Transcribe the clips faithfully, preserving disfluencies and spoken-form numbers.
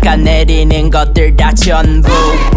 깎아내리는 것들 다 전부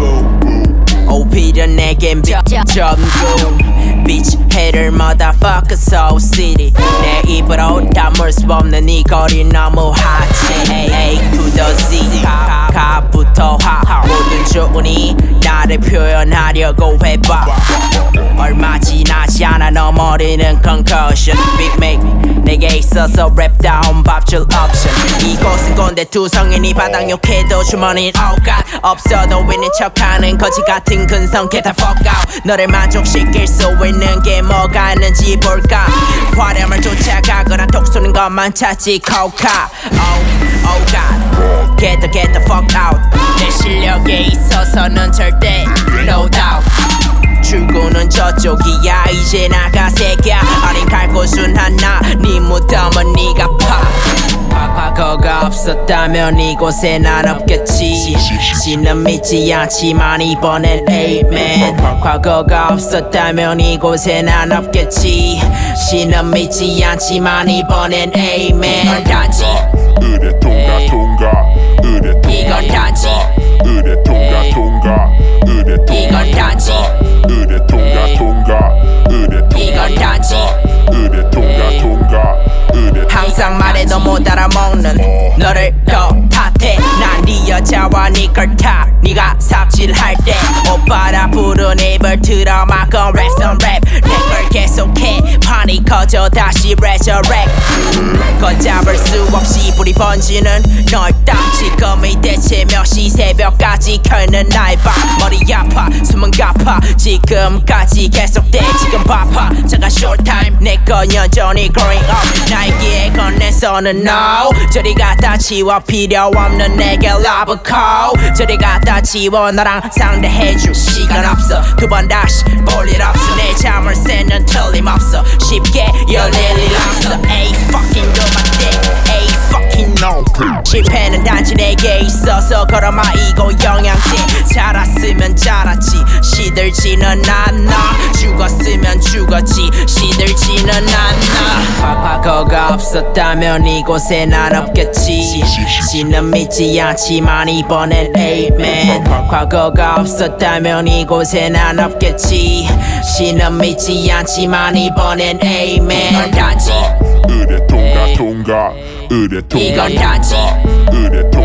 오히려 내겐 비 전부 Bitch hater motherfucker so city 내 입으로 담을 수 없는 이 거리 너무 핫해 A to the Z 가부터 하 모든 주문이 나를 표현하려고 해봐 얼마 지나지 않아 너 머리는 concussion Big Mac 내게 있어서 랩다운 밥줄 옵션 이곳은 꼰대 두 성인이 바닥 욕해도 주머니는 오갓 없어도 있는 척하는 거지 같은 근성 get the fuck out 너를 만족시킬 수 있는 게 뭐가 있는지 볼까 화려함을 쫓아가거나 독 쏘는 것만 찾지 코카 Oh, oh god Get the get the fuck out 내 실력에 있어서는 절대 no doubt 출구는 저쪽이야 이제 나가 새끼야 어린 갈고순 하나 네 무덤은 네가 파 과거가 없었다면 이곳에 난 없겠지 신은 믿지 않지만 이번엔 amen 과거가 없었다면 이곳에 난 없겠지 신은 믿지 않지만 이번엔 amen 이건 단지 의뢰 통과 통과 의뢰 통과 이건 단지 의뢰 통과 통과 의뢰 통과 이건 단지 의뢰 통과 통과 의뢰 이건 단지 의뢰 통과 통과 의뢰 항상 말해도 못 알아먹는 너를 더 탓해 난 네 여자와 네 걸 타 네가 삽질할 때 오빠라 부른 입을 틀어 막건 랩 on 랩 내 걸 계속해 판이 커져 다시 resurrect 걷잡을 수 없이 불이 번지는 널 땀 지금이 대체 몇 시 새벽까지 켜는 나의 밤 머리 아파 숨은 가파 지금까지 계속돼 지금 바빠 잠깐 short time 내 건 여전히 growing up 나에게 건네서는 no 저리 갖다 치워 필요 없는 내게 love call 저리 갖다 치워 너랑 상대해줄 시간 없어 두 번 다시 볼 일 없어 내 잠을 새는 틀림없어 쉽게 열릴 일 없어 Ay fucking do my thing Ay fucking no 실패는 단지 내게 있어서 걸어마 이고 영양제 자랐으면 자랐지 시들지는 않아 죽었으면 죽었지 시들지는 않아 과거가 없었다면 이곳에 난 없겠지 신은 믿지 않지만 이번엔 amen 과거가 없었다면 이곳에 난 없겠지 신은 믿지 않지만 이번엔 amen 이건 단지 의뢰 통과 통과 의뢰 통과 이건 단지 의뢰 통과